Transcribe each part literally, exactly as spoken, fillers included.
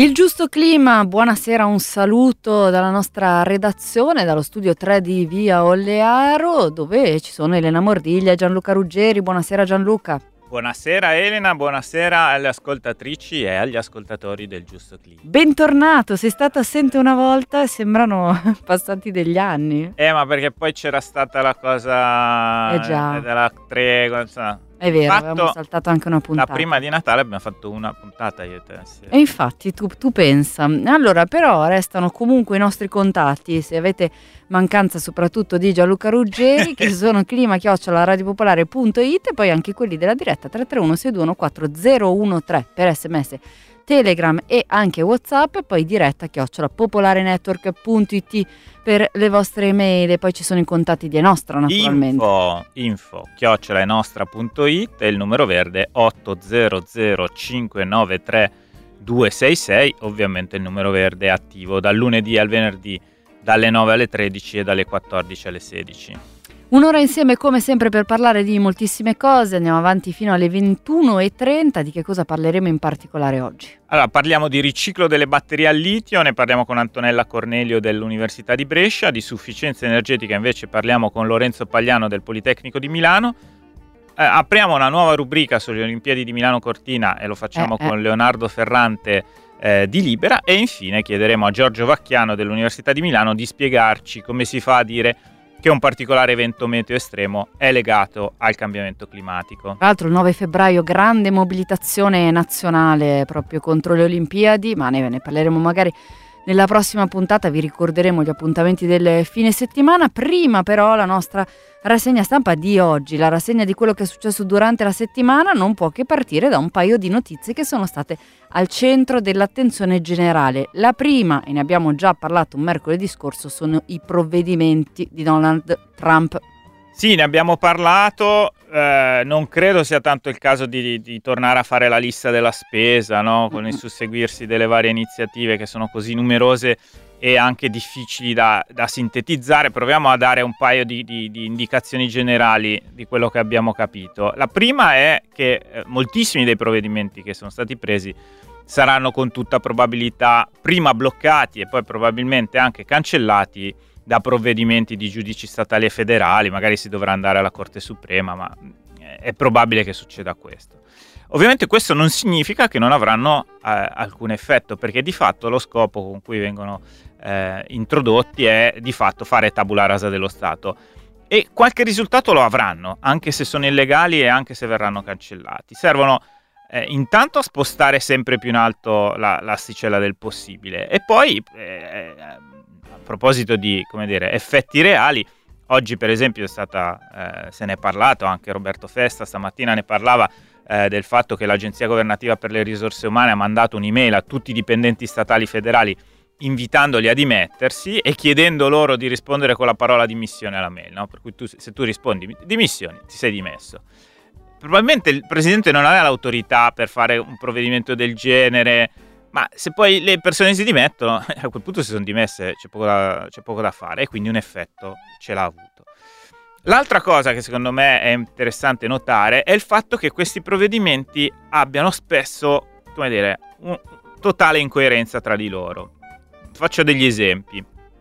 Il giusto clima, buonasera, un saluto dalla nostra redazione, dallo studio tre di Via Ollearo, dove ci sono Elena Mordiglia e Gianluca Ruggeri. Buonasera Gianluca. Buonasera Elena, buonasera alle ascoltatrici e agli ascoltatori del Giusto Clima. Bentornato, sei stata assente una volta e sembrano passati degli anni. Eh, ma perché poi c'era stata la cosa Eh già. della tregua, insomma. È vero, Fatto, abbiamo saltato anche una puntata. La prima di Natale abbiamo fatto una puntata io e te. Sì. E infatti tu, tu pensa. Allora, però restano comunque i nostri contatti, se avete mancanza soprattutto di Gianluca Ruggeri, che sono clima chiocciola radiopopolare punto it, e poi anche quelli della diretta tre tre uno sei due uno quattro zero uno tre per sms, Telegram e anche WhatsApp, e poi diretta chiocciola popolarenetwork punto it per le vostre email. E poi ci sono i contatti di Enostra, naturalmente. Info, info chiocciola enostra punto it e il numero verde otto zero zero cinque nove tre due sei sei, ovviamente il numero verde è attivo dal lunedì al venerdì dalle nove alle tredici e dalle quattordici alle sedici. Un'ora insieme come sempre per parlare di moltissime cose, andiamo avanti fino alle ventuno e trenta. Di che cosa parleremo in particolare oggi? Allora, parliamo di riciclo delle batterie al litio, ne parliamo con Antonella Cornelio dell'Università di Brescia, di sufficienza energetica invece parliamo con Lorenzo Pagliano del Politecnico di Milano. Eh, apriamo una nuova rubrica sulle Olimpiadi di Milano Cortina e lo facciamo eh, con eh. Leonardo Ferrante eh, di Libera, e infine chiederemo a Giorgio Vacchiano dell'Università di Milano di spiegarci come si fa a dire che un particolare evento meteo estremo è legato al cambiamento climatico. Tra l'altro il nove febbraio grande mobilitazione nazionale proprio contro le Olimpiadi, ma ne, ne parleremo magari nella prossima puntata, vi ricorderemo gli appuntamenti del fine settimana. Prima però la nostra rassegna stampa di oggi, la rassegna di quello che è successo durante la settimana, non può che partire da un paio di notizie che sono state al centro dell'attenzione generale. La prima, e ne abbiamo già parlato un mercoledì scorso, sono i provvedimenti di Donald Trump. Sì, ne abbiamo parlato, eh, non credo sia tanto il caso di, di, di tornare a fare la lista della spesa, no? Con il susseguirsi delle varie iniziative che sono così numerose e anche difficili da, da sintetizzare. Proviamo a dare un paio di, di, di indicazioni generali di quello che abbiamo capito. La prima è che eh, moltissimi dei provvedimenti che sono stati presi saranno con tutta probabilità prima bloccati e poi probabilmente anche cancellati da provvedimenti di giudici statali e federali. Magari si dovrà andare alla Corte Suprema, ma è probabile che succeda questo. Ovviamente questo non significa che non avranno eh, alcun effetto, perché di fatto lo scopo con cui vengono eh, introdotti è di fatto fare tabula rasa dello Stato, e qualche risultato lo avranno, anche se sono illegali e anche se verranno cancellati. Servono eh, intanto a spostare sempre più in alto la, l'asticella del possibile, e poi eh, a proposito di, come dire, effetti reali, oggi per esempio è stata, eh, se ne è parlato, anche Roberto Festa stamattina ne parlava, eh, del fatto che l'Agenzia Governativa per le Risorse Umane ha mandato un'email a tutti i dipendenti statali federali invitandoli a dimettersi e chiedendo loro di rispondere con la parola dimissione alla mail, no? Per cui tu, se tu rispondi dimissioni, ti sei dimesso. Probabilmente il Presidente non aveva l'autorità per fare un provvedimento del genere, ma se poi le persone si dimettono, a quel punto si sono dimesse, c'è poco da, c'è poco da fare, e quindi un effetto ce l'ha avuto. L'altra cosa che secondo me è interessante notare è il fatto che questi provvedimenti abbiano spesso, come dire, un totale incoerenza tra di loro. Faccio degli esempi.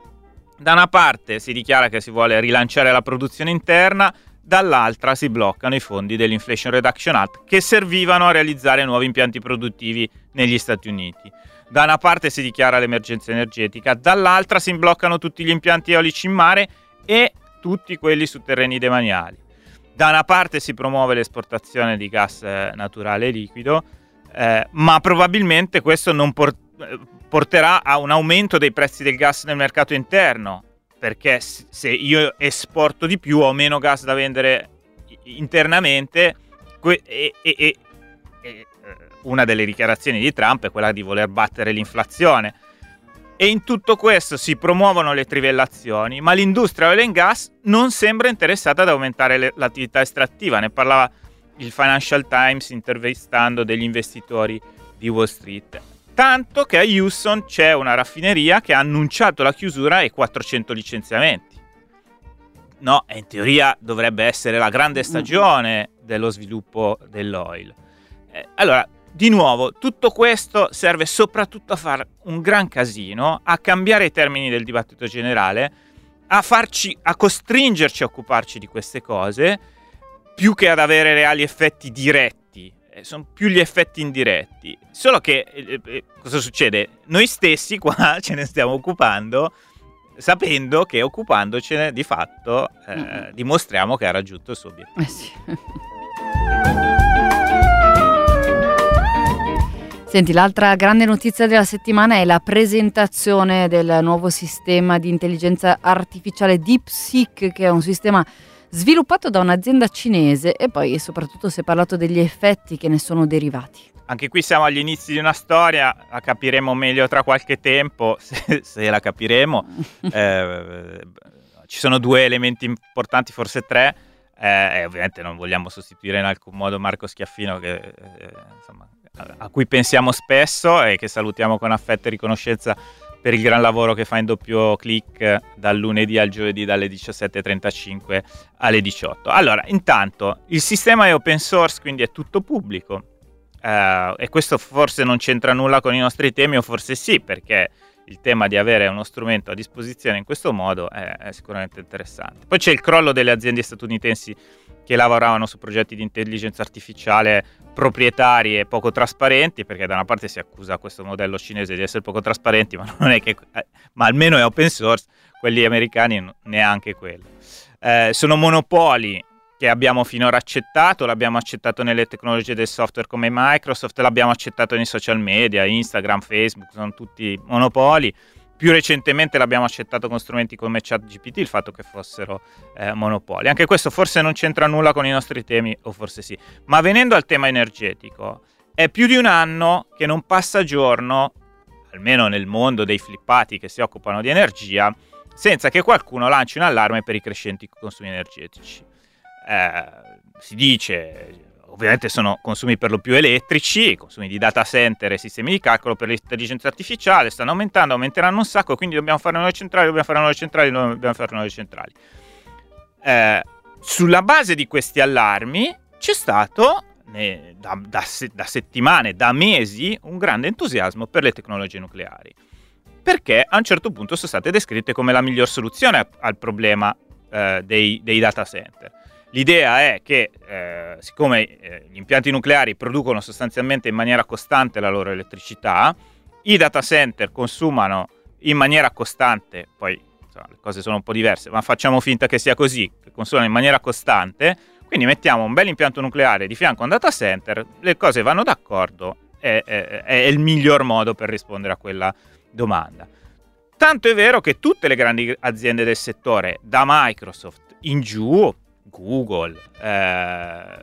Da una parte si dichiara che si vuole rilanciare la produzione interna, dall'altra si bloccano i fondi dell'Inflation Reduction Act che servivano a realizzare nuovi impianti produttivi negli Stati Uniti. Da una parte si dichiara l'emergenza energetica, dall'altra si bloccano tutti gli impianti eolici in mare e tutti quelli su terreni demaniali. Da una parte si promuove l'esportazione di gas naturale liquido, eh, ma probabilmente questo non por- porterà a un aumento dei prezzi del gas nel mercato interno, perché se io esporto di più ho meno gas da vendere internamente, que- e, e, e, e una delle dichiarazioni di Trump è quella di voler battere l'inflazione. E in tutto questo si promuovono le trivellazioni, ma l'industria oil and gas non sembra interessata ad aumentare le, l'attività estrattiva. Ne parlava il Financial Times intervistando degli investitori di Wall Street. Tanto che a Houston c'è una raffineria che ha annunciato la chiusura e quattrocento licenziamenti. No, in teoria dovrebbe essere la grande stagione dello sviluppo dell'oil. Eh, allora, di nuovo, tutto questo serve soprattutto a fare un gran casino, a cambiare i termini del dibattito generale, a farci, a costringerci a occuparci di queste cose, più che ad avere reali effetti diretti. Eh, sono più gli effetti indiretti. Solo che eh, eh, cosa succede? Noi stessi qua ce ne stiamo occupando, sapendo che occupandocene di fatto eh, mm. dimostriamo che ha raggiunto il suo obiettivo. Eh sì. Senti, l'altra grande notizia della settimana è la presentazione del nuovo sistema di intelligenza artificiale DeepSeek, che è un sistema sviluppato da un'azienda cinese, e poi soprattutto si è parlato degli effetti che ne sono derivati. Anche qui siamo agli inizi di una storia, la capiremo meglio tra qualche tempo, se, se la capiremo. eh, ci sono due elementi importanti, forse tre, eh, e ovviamente non vogliamo sostituire in alcun modo Marco Schiaffino, che eh, insomma, a cui pensiamo spesso e che salutiamo con affetto e riconoscenza per il gran lavoro che fa in doppio click dal lunedì al giovedì dalle diciassette e trentacinque alle diciotto. Allora, intanto il sistema è open source, quindi è tutto pubblico, eh, e questo forse non c'entra nulla con i nostri temi, o forse sì, perché il tema di avere uno strumento a disposizione in questo modo è, è sicuramente interessante. Poi c'è il crollo delle aziende statunitensi che lavoravano su progetti di intelligenza artificiale proprietari e poco trasparenti, perché da una parte si accusa questo modello cinese di essere poco trasparenti, ma non è che, eh, ma almeno è open source, quelli americani neanche quello. Eh, sono monopoli che abbiamo finora accettato, l'abbiamo accettato nelle tecnologie del software come Microsoft, l'abbiamo accettato nei social media, Instagram, Facebook, sono tutti monopoli. Più recentemente l'abbiamo accettato con strumenti come ChatGPT, il fatto che fossero eh, monopoli. Anche questo forse non c'entra nulla con i nostri temi, o forse sì. Ma venendo al tema energetico, è più di un anno che non passa giorno, almeno nel mondo dei flippati che si occupano di energia, senza che qualcuno lanci un allarme per i crescenti consumi energetici. Eh, si dice... Ovviamente sono consumi per lo più elettrici, consumi di data center e sistemi di calcolo per l'intelligenza artificiale, stanno aumentando, aumenteranno un sacco, quindi dobbiamo fare nuove centrali, dobbiamo fare nuove centrali, dobbiamo fare nuove centrali. Eh, sulla base di questi allarmi c'è stato ne, da, da, da settimane, da mesi, un grande entusiasmo per le tecnologie nucleari, perché a un certo punto sono state descritte come la miglior soluzione al problema eh, dei, dei data center. L'idea è che, eh, siccome eh, gli impianti nucleari producono sostanzialmente in maniera costante la loro elettricità, i data center consumano in maniera costante, poi insomma, le cose sono un po' diverse, ma facciamo finta che sia così, che consumano in maniera costante, quindi mettiamo un bel impianto nucleare di fianco a un data center, le cose vanno d'accordo, è, è, è il miglior modo per rispondere a quella domanda. Tanto è vero che tutte le grandi aziende del settore, da Microsoft in giù, Google eh,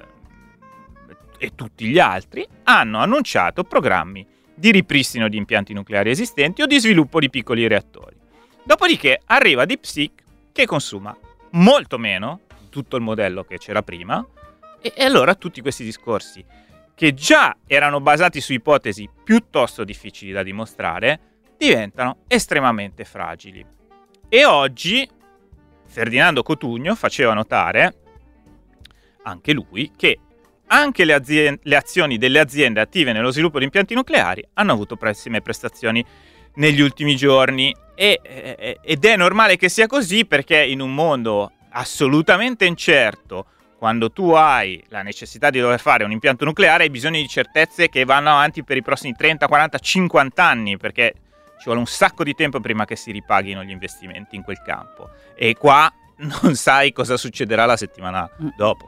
e tutti gli altri, hanno annunciato programmi di ripristino di impianti nucleari esistenti o di sviluppo di piccoli reattori. Dopodiché arriva DeepSeek, che consuma molto meno di tutto il modello che c'era prima, e, e allora tutti questi discorsi, che già erano basati su ipotesi piuttosto difficili da dimostrare, diventano estremamente fragili. E oggi Ferdinando Cotugno faceva notare, anche lui, che anche le, aziende, le azioni delle aziende attive nello sviluppo di impianti nucleari hanno avuto pessime prestazioni negli ultimi giorni, e, e, ed è normale che sia così, perché in un mondo assolutamente incerto, quando tu hai la necessità di dover fare un impianto nucleare, hai bisogno di certezze che vanno avanti per i prossimi trenta, quaranta, cinquanta anni, perché ci vuole un sacco di tempo prima che si ripaghino gli investimenti in quel campo. E qua non sai cosa succederà la settimana dopo.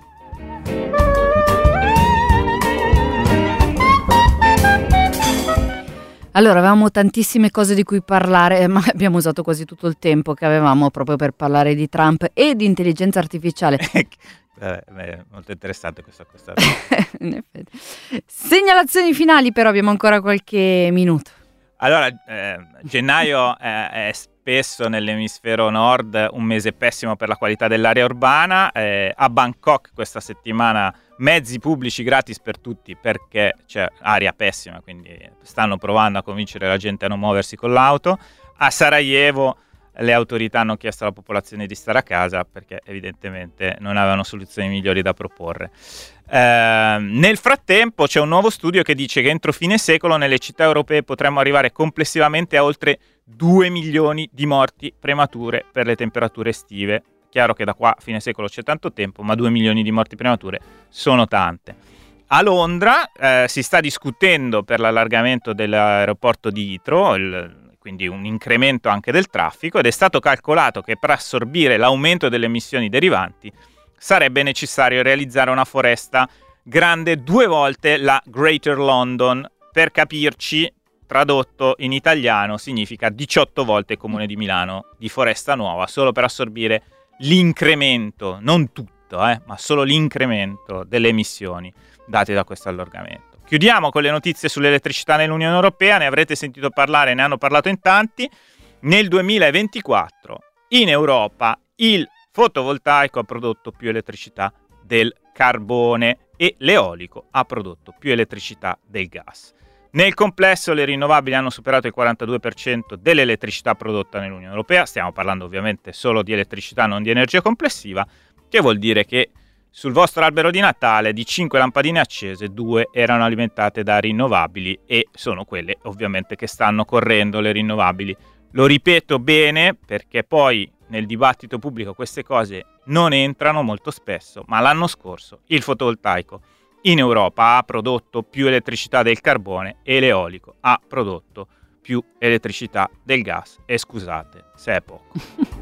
Allora, avevamo tantissime cose di cui parlare, ma abbiamo usato quasi tutto il tempo che avevamo proprio per parlare di Trump e di intelligenza artificiale. Eh, è molto interessante questa cosa. In effetti. Segnalazioni finali, però abbiamo ancora qualche minuto. Allora, eh, gennaio è, è spesso nell'emisfero nord un mese pessimo per la qualità dell'aria urbana. Eh, a Bangkok questa settimana mezzi pubblici gratis per tutti, perché c'è aria pessima, quindi stanno provando a convincere la gente a non muoversi con l'auto. A Sarajevo le autorità hanno chiesto alla popolazione di stare a casa perché evidentemente non avevano soluzioni migliori da proporre. Eh, nel frattempo c'è un nuovo studio che dice che entro fine secolo nelle città europee potremmo arrivare complessivamente a oltre due milioni di morti premature per le temperature estive. Chiaro che da qua a fine secolo c'è tanto tempo, ma due milioni di morti premature sono tante. A Londra eh, si sta discutendo per l'allargamento dell'aeroporto di Heathrow, il quindi un incremento anche del traffico, ed è stato calcolato che per assorbire l'aumento delle emissioni derivanti sarebbe necessario realizzare una foresta grande due volte la Greater London. Per capirci, tradotto in italiano significa diciotto volte il Comune di Milano di foresta nuova, solo per assorbire l'incremento, non tutto, eh, ma solo l'incremento delle emissioni date da questo allargamento. Chiudiamo con le notizie sull'elettricità nell'Unione Europea, ne avrete sentito parlare, ne hanno parlato in tanti. Nel duemilaventiquattro in Europa il fotovoltaico ha prodotto più elettricità del carbone e l'eolico ha prodotto più elettricità del gas. Nel complesso le rinnovabili hanno superato il quarantadue per cento dell'elettricità prodotta nell'Unione Europea, stiamo parlando ovviamente solo di elettricità, non di energia complessiva, che vuol dire che sul vostro albero di Natale di cinque lampadine accese, due erano alimentate da rinnovabili e sono quelle ovviamente che stanno correndo le rinnovabili. Lo ripeto bene perché poi nel dibattito pubblico queste cose non entrano molto spesso, ma l'anno scorso il fotovoltaico in Europa ha prodotto più elettricità del carbone e l'eolico ha prodotto più elettricità del gas. E scusate se è poco.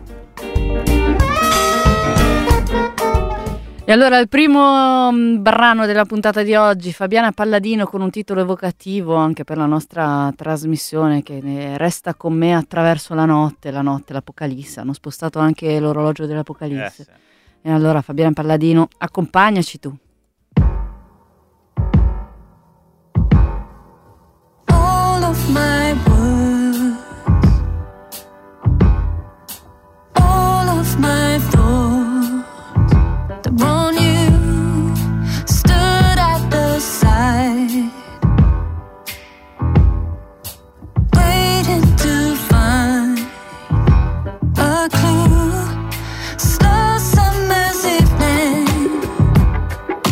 E allora il primo brano della puntata di oggi, Fabiana Palladino, con un titolo evocativo anche per la nostra trasmissione, che Resta con me attraverso la notte, la notte, l'Apocalisse. Hanno spostato anche l'orologio dell'Apocalisse. Yes. E allora Fabiana Palladino, accompagnaci tu. All of my words, all of my thoughts, the one you stood at the side, waiting to find a clue. Slow summer's evening,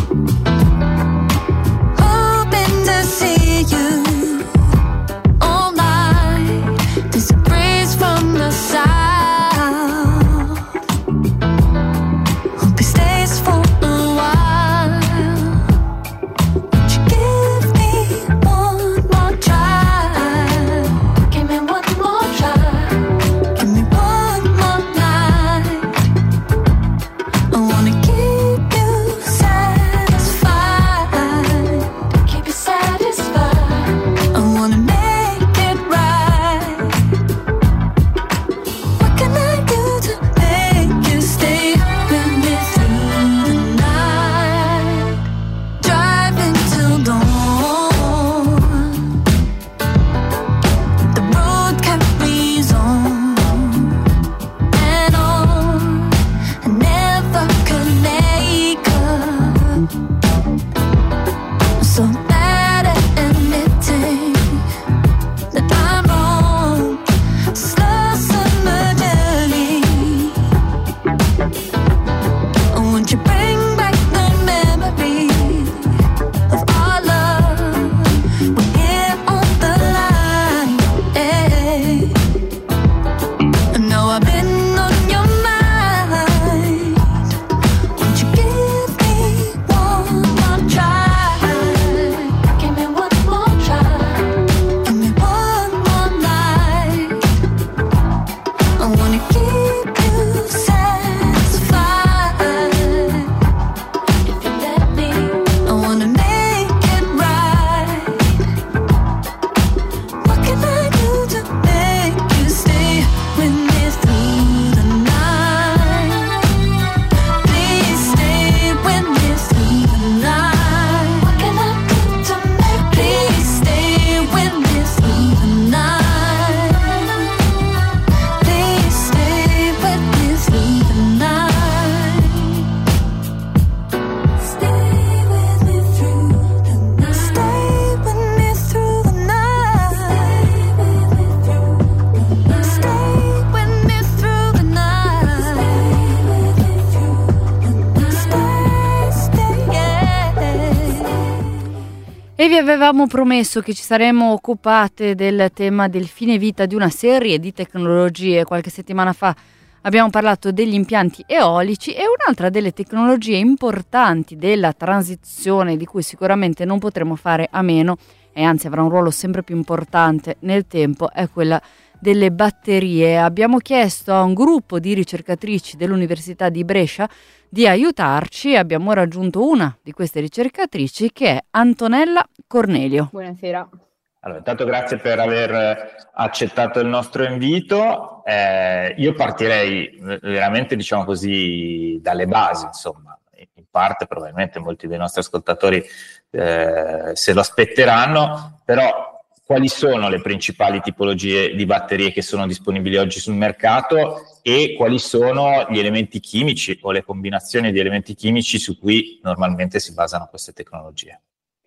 E vi avevamo promesso che ci saremmo occupate del tema del fine vita di una serie di tecnologie. Qualche settimana fa abbiamo parlato degli impianti eolici, e un'altra delle tecnologie importanti della transizione, di cui sicuramente non potremo fare a meno, e anzi avrà un ruolo sempre più importante nel tempo, è quella delle batterie. Abbiamo chiesto a un gruppo di ricercatrici dell'Università di Brescia di aiutarci. Abbiamo raggiunto una di queste ricercatrici, che è Antonella Cornelio. Buonasera. Allora, intanto grazie per aver accettato il nostro invito. Eh, io partirei veramente, diciamo così, dalle basi, insomma. In parte probabilmente molti dei nostri ascoltatori eh, se lo aspetteranno, però quali sono le principali tipologie di batterie che sono disponibili oggi sul mercato e quali sono gli elementi chimici o le combinazioni di elementi chimici su cui normalmente si basano queste tecnologie?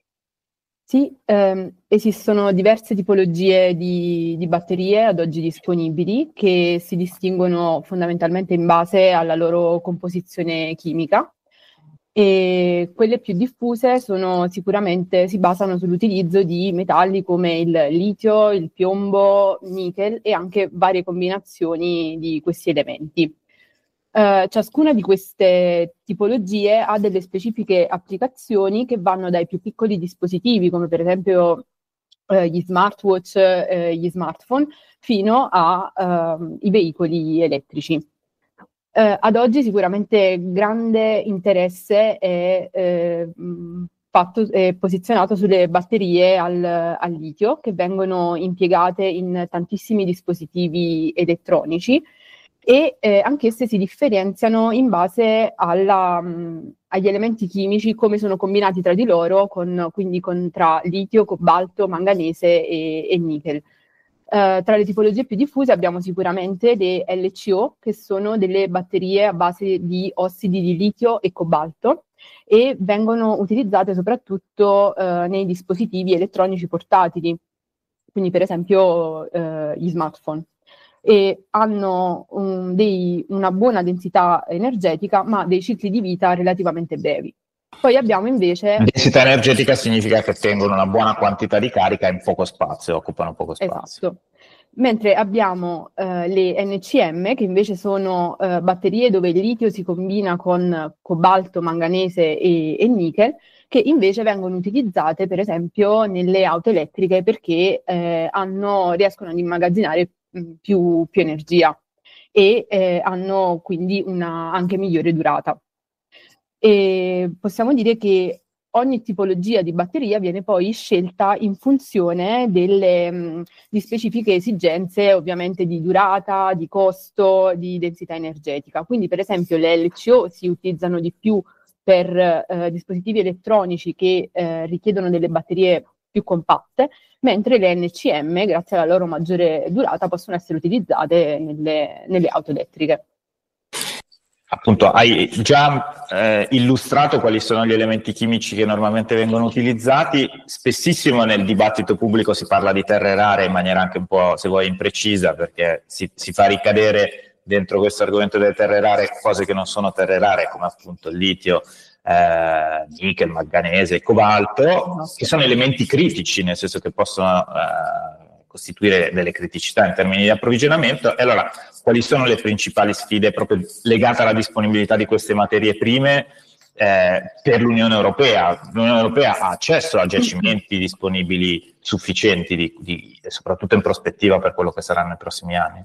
Sì, ehm, esistono diverse tipologie di, di batterie ad oggi disponibili, che si distinguono fondamentalmente in base alla loro composizione chimica, e quelle più diffuse sono sicuramente, si basano sull'utilizzo di metalli come il litio, il piombo, nickel e anche varie combinazioni di questi elementi. Uh, ciascuna di queste tipologie ha delle specifiche applicazioni che vanno dai più piccoli dispositivi, come per esempio uh, gli smartwatch, uh, gli smartphone, fino ai uh, veicoli elettrici. Uh, ad oggi sicuramente grande interesse è, eh, fatto, è posizionato sulle batterie al, al litio, che vengono impiegate in tantissimi dispositivi elettronici, e eh, anch'esse si differenziano in base alla, mh, agli elementi chimici, come sono combinati tra di loro, con, quindi con, tra litio, cobalto, manganese e, e nickel. Uh, tra le tipologie più diffuse abbiamo sicuramente le L C O, che sono delle batterie a base di ossidi di litio e cobalto, e vengono utilizzate soprattutto uh, nei dispositivi elettronici portatili, quindi per esempio uh, gli smartphone. E hanno un, dei, una buona densità energetica, ma dei cicli di vita relativamente brevi. Poi abbiamo invece... Densità energetica significa che tengono una buona quantità di carica in poco spazio, occupano poco spazio. Esatto. Mentre abbiamo eh, le N C M, che invece sono eh, batterie dove il litio si combina con cobalto, manganese e, e nickel, che invece vengono utilizzate per esempio nelle auto elettriche, perché eh, hanno, riescono ad immagazzinare Più, più energia e eh, hanno quindi una anche migliore durata. E possiamo dire che ogni tipologia di batteria viene poi scelta in funzione delle mh, di specifiche esigenze, ovviamente di durata, di costo, di densità energetica. Quindi per esempio le L C O si utilizzano di più per eh, dispositivi elettronici che eh, richiedono delle batterie più compatte, mentre le N C M, grazie alla loro maggiore durata, possono essere utilizzate nelle, nelle auto elettriche. Appunto, hai già eh, illustrato quali sono gli elementi chimici che normalmente vengono utilizzati. Spessissimo nel dibattito pubblico si parla di terre rare in maniera anche un po', se vuoi, imprecisa, perché si, si fa ricadere dentro questo argomento delle terre rare cose che non sono terre rare, come appunto il litio, eh, nickel, manganese, cobalto, che sono elementi critici, nel senso che possono eh, costituire delle criticità in termini di approvvigionamento. E allora, quali sono le principali sfide proprio legate alla disponibilità di queste materie prime eh, per l'Unione Europea? L'Unione Europea ha accesso a giacimenti disponibili sufficienti, di, di, soprattutto in prospettiva per quello che saranno i prossimi anni?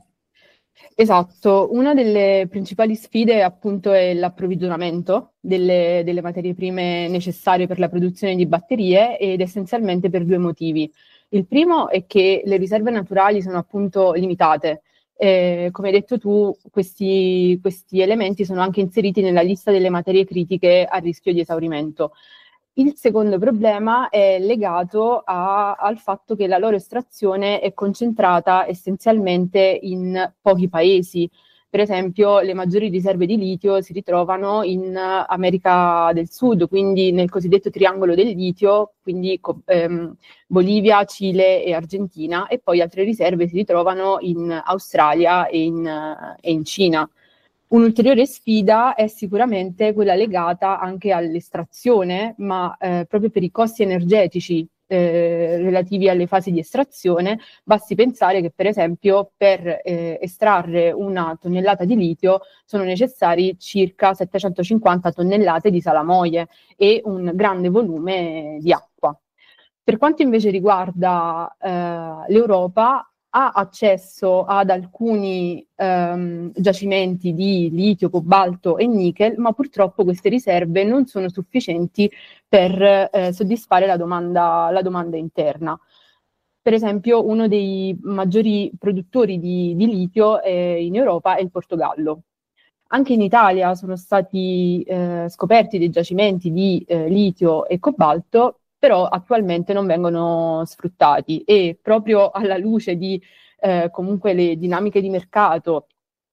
Esatto, una delle principali sfide appunto è l'approvvigionamento delle, delle materie prime necessarie per la produzione di batterie, ed essenzialmente per due motivi. Il primo è che le riserve naturali sono appunto limitate. Eh, come hai detto tu, questi, questi elementi sono anche inseriti nella lista delle materie critiche a rischio di esaurimento. Il secondo problema è legato a, al fatto che la loro estrazione è concentrata essenzialmente in pochi paesi. Per esempio, le maggiori riserve di litio si ritrovano in America del Sud, quindi nel cosiddetto triangolo del litio, quindi ehm, Bolivia, Cile e Argentina, e poi altre riserve si ritrovano in Australia e in, e in Cina. Un'ulteriore sfida è sicuramente quella legata anche all'estrazione, ma eh, proprio per i costi energetici eh, relativi alle fasi di estrazione. Basti pensare che per esempio per eh, estrarre una tonnellata di litio sono necessari circa settecentocinquanta tonnellate di salamoie e un grande volume di acqua. Per quanto invece riguarda eh, l'Europa, ha accesso ad alcuni ehm, giacimenti di litio, cobalto e nickel, ma purtroppo queste riserve non sono sufficienti per eh, soddisfare la domanda, la domanda interna. Per esempio, uno dei maggiori produttori di, di litio eh, in Europa è il Portogallo. Anche in Italia sono stati eh, scoperti dei giacimenti di eh, litio e cobalto, però attualmente non vengono sfruttati, e proprio alla luce di eh, comunque le dinamiche di mercato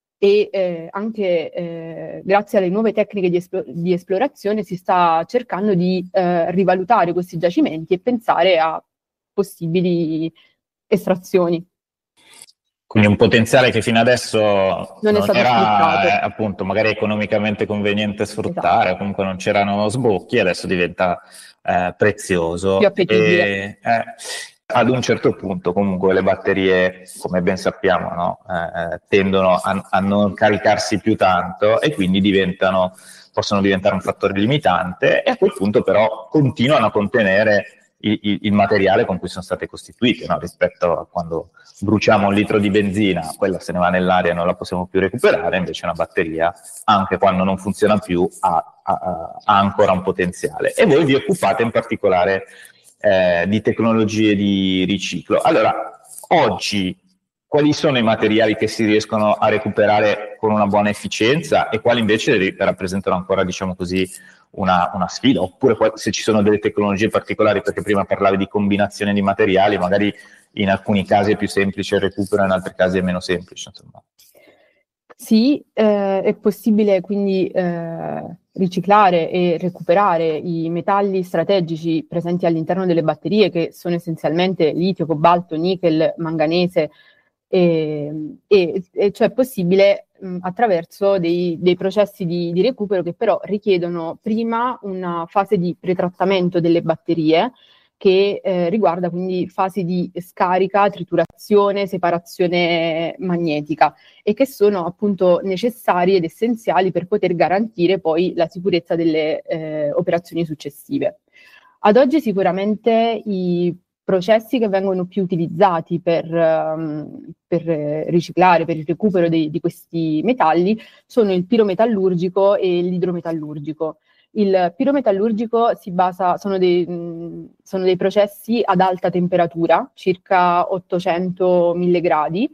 e eh, anche eh, grazie alle nuove tecniche di, esplo- di esplorazione si sta cercando di eh, rivalutare questi giacimenti e pensare a possibili estrazioni. Quindi un potenziale che fino adesso Non è non stato era sfruttato. eh, appunto magari economicamente conveniente sfruttare, o comunque non c'erano sbocchi, adesso diventa eh, prezioso. Più appetibile. E, eh, ad un certo punto comunque le batterie, come ben sappiamo, no? eh, tendono a, a non caricarsi più tanto e quindi diventano, possono diventare un fattore limitante, e a quel punto però continuano a contenere il, il, il materiale con cui sono state costituite, no? Rispetto a quando bruciamo un litro di benzina, quella se ne va nell'aria e non la possiamo più recuperare, invece una batteria, anche quando non funziona più, ha, ha, ha ancora un potenziale. E voi vi occupate in particolare eh, di tecnologie di riciclo. Allora, oggi quali sono i materiali che si riescono a recuperare con una buona efficienza e quali invece rappresentano ancora, diciamo così, una, una sfida? Oppure se ci sono delle tecnologie particolari, perché prima parlavi di combinazione di materiali, magari in alcuni casi è più semplice il recupero, in altri casi è meno semplice, insomma. Sì, eh, è possibile quindi eh, riciclare e recuperare i metalli strategici presenti all'interno delle batterie, che sono essenzialmente litio, cobalto, nickel, manganese, e, e, e cioè è possibile mh, attraverso dei, dei processi di, di recupero che però richiedono prima una fase di pretrattamento delle batterie, che eh, riguarda quindi fasi di scarica, triturazione, separazione magnetica, e che sono appunto necessari ed essenziali per poter garantire poi la sicurezza delle eh, operazioni successive. Ad oggi sicuramente i processi che vengono più utilizzati per, um, per riciclare, per il recupero dei, di questi metalli sono il pirometallurgico e l'idrometallurgico. Il pirometallurgico si basa, sono dei, mh, sono dei processi ad alta temperatura, circa ottocento mille gradi,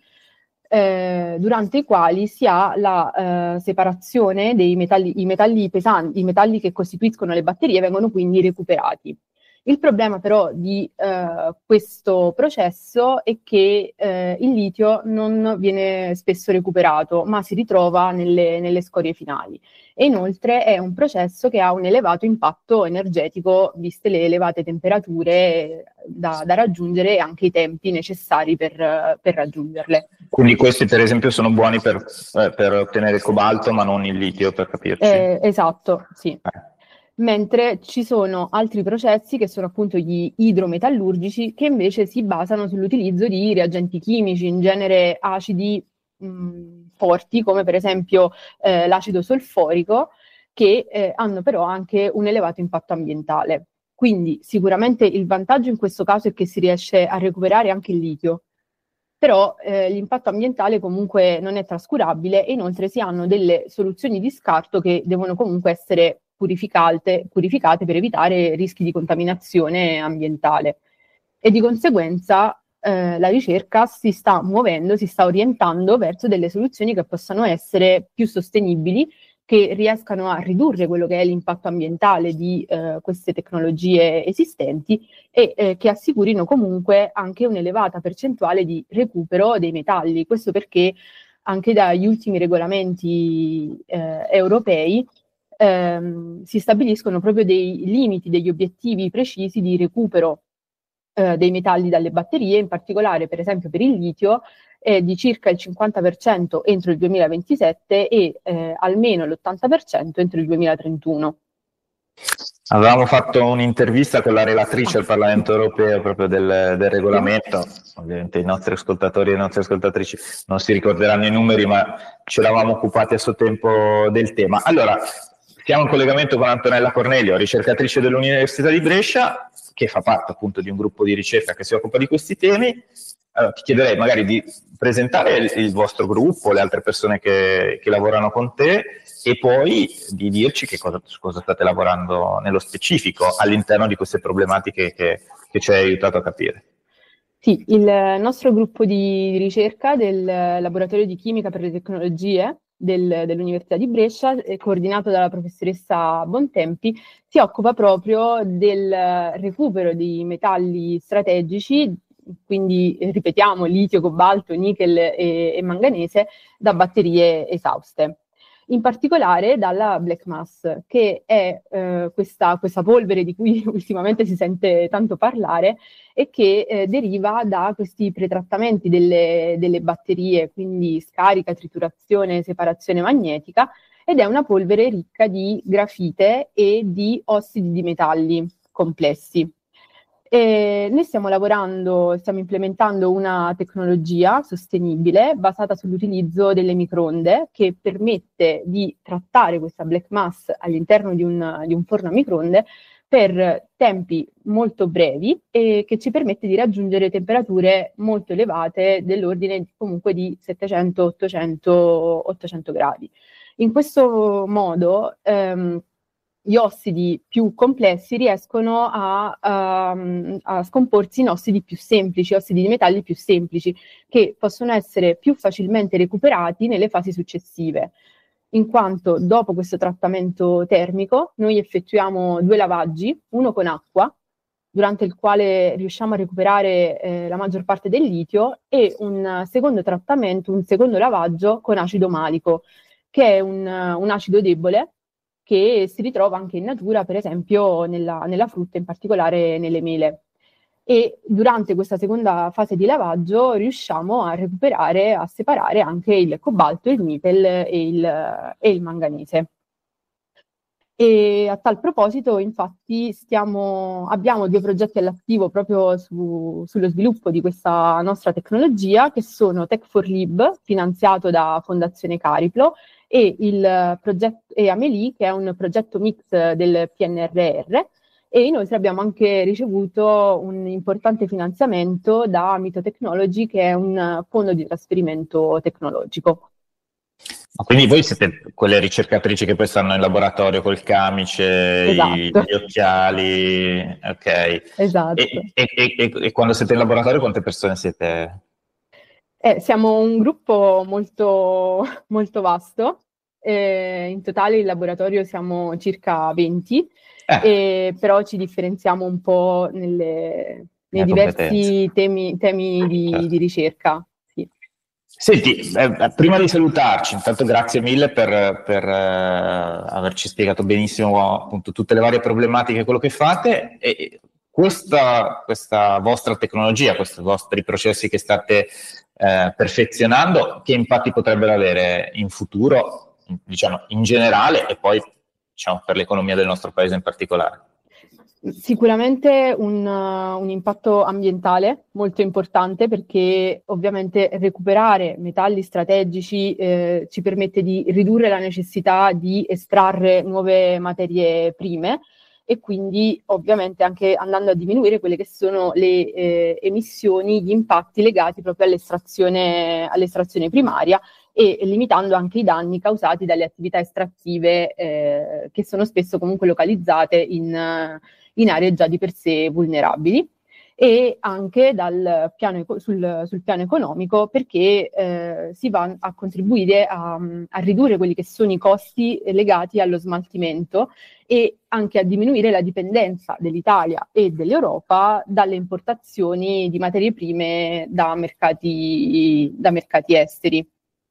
eh, durante i quali si ha la eh, separazione dei metalli, i metalli pesanti, i metalli che costituiscono le batterie vengono quindi recuperati. Il problema però di eh, questo processo è che eh, il litio non viene spesso recuperato, ma si ritrova nelle, nelle scorie finali. E inoltre è un processo che ha un elevato impatto energetico, viste le elevate temperature da, da raggiungere e anche i tempi necessari per, per raggiungerle. Quindi questi per esempio sono buoni per, eh, per ottenere il cobalto, ma non il litio, per capirci. Eh, esatto, sì. Eh. Mentre ci sono altri processi che sono appunto gli idrometallurgici, che invece si basano sull'utilizzo di reagenti chimici, in genere acidi mh, forti, come per esempio eh, l'acido solforico, che eh, hanno però anche un elevato impatto ambientale. Quindi sicuramente il vantaggio in questo caso è che si riesce a recuperare anche il litio, però eh, l'impatto ambientale comunque non è trascurabile, e inoltre si hanno delle soluzioni di scarto che devono comunque essere purificate, purificate per evitare rischi di contaminazione ambientale. E di conseguenza eh, la ricerca si sta muovendo, si sta orientando verso delle soluzioni che possano essere più sostenibili, che riescano a ridurre quello che è l'impatto ambientale di eh, queste tecnologie esistenti, e eh, che assicurino comunque anche un'elevata percentuale di recupero dei metalli. Questo perché anche dagli ultimi regolamenti eh, europei ehm, si stabiliscono proprio dei limiti, degli obiettivi precisi di recupero eh, dei metalli dalle batterie, in particolare per esempio per il litio è di circa il cinquanta per cento entro il duemilaventisette e eh, almeno l'ottanta per cento entro il duemilatrentuno. Avevamo fatto un'intervista con la relatrice al Parlamento europeo proprio del, del regolamento, ovviamente i nostri ascoltatori e le nostre ascoltatrici non si ricorderanno i numeri, ma ci eravamo occupati a suo tempo del tema. Allora, siamo in collegamento con Antonella Cornelio, ricercatrice dell'Università di Brescia, che fa parte appunto di un gruppo di ricerca che si occupa di questi temi. Allora, ti chiederei magari di presentare il, il vostro gruppo, le altre persone che, che lavorano con te, e poi di dirci che cosa, su cosa state lavorando nello specifico all'interno di queste problematiche che, che ci hai aiutato a capire. Sì, il nostro gruppo di ricerca del Laboratorio di Chimica per le Tecnologie del, dell'Università di Brescia, coordinato dalla professoressa Bontempi, si occupa proprio del recupero di metalli strategici, quindi ripetiamo litio, cobalto, nickel e, e manganese, da batterie esauste. In particolare dalla black mass, che è eh, questa, questa polvere di cui ultimamente si sente tanto parlare e che eh, deriva da questi pretrattamenti delle, delle batterie, quindi scarica, triturazione, separazione magnetica, ed è una polvere ricca di grafite e di ossidi di metalli complessi. E noi stiamo lavorando, stiamo implementando una tecnologia sostenibile basata sull'utilizzo delle microonde che permette di trattare questa black mass all'interno di un, di un forno a microonde per tempi molto brevi e che ci permette di raggiungere temperature molto elevate dell'ordine comunque di settecento, ottocento, ottocento gradi. In questo modo ehm, gli ossidi più complessi riescono a, a, a scomporsi in ossidi più semplici, ossidi di metalli più semplici, che possono essere più facilmente recuperati nelle fasi successive, in quanto dopo questo trattamento termico noi effettuiamo due lavaggi, uno con acqua, durante il quale riusciamo a recuperare eh, la maggior parte del litio, e un secondo trattamento, un secondo lavaggio con acido malico, che è un, un acido debole, che si ritrova anche in natura, per esempio nella, nella frutta, in particolare nelle mele. E durante questa seconda fase di lavaggio riusciamo a recuperare, a separare anche il cobalto, il nickel e il, e il manganese. E a tal proposito, infatti, stiamo, abbiamo due progetti all'attivo proprio su, sullo sviluppo di questa nostra tecnologia, che sono Tech for Lib, finanziato da Fondazione Cariplo, e il progetto e Amelie, che è un progetto mix del P N R R, e inoltre abbiamo anche ricevuto un importante finanziamento da Mito Technology, che è un fondo di trasferimento tecnologico. Quindi voi siete quelle ricercatrici che poi stanno in laboratorio col camice, Esatto. i, gli occhiali, ok. Esatto. E, e, e, e quando siete in laboratorio quante persone siete? Eh, siamo un gruppo molto, molto vasto, eh, in totale in laboratorio siamo circa venti, Eh. eh, però ci differenziamo un po' nelle, nei Le diversi temi, temi di, Certo. di ricerca. Sì. Senti, eh, prima di salutarci, intanto grazie mille per, per eh, averci spiegato benissimo appunto tutte le varie problematiche, quello che fate. E questa, questa vostra tecnologia, questi vostri processi che state eh, perfezionando, che impatti potrebbero avere in futuro, diciamo in generale, e poi diciamo per l'economia del nostro paese in particolare? Sicuramente un, uh, un impatto ambientale molto importante, perché ovviamente recuperare metalli strategici eh, ci permette di ridurre la necessità di estrarre nuove materie prime, e quindi ovviamente anche andando a diminuire quelle che sono le eh, emissioni, gli impatti legati proprio all'estrazione, all'estrazione primaria, e limitando anche i danni causati dalle attività estrattive eh, che sono spesso comunque localizzate in, in aree già di per sé vulnerabili, e anche dal piano, sul, sul piano economico, perché eh, si va a contribuire a, a ridurre quelli che sono i costi legati allo smaltimento, e anche a diminuire la dipendenza dell'Italia e dell'Europa dalle importazioni di materie prime da mercati, da mercati esteri.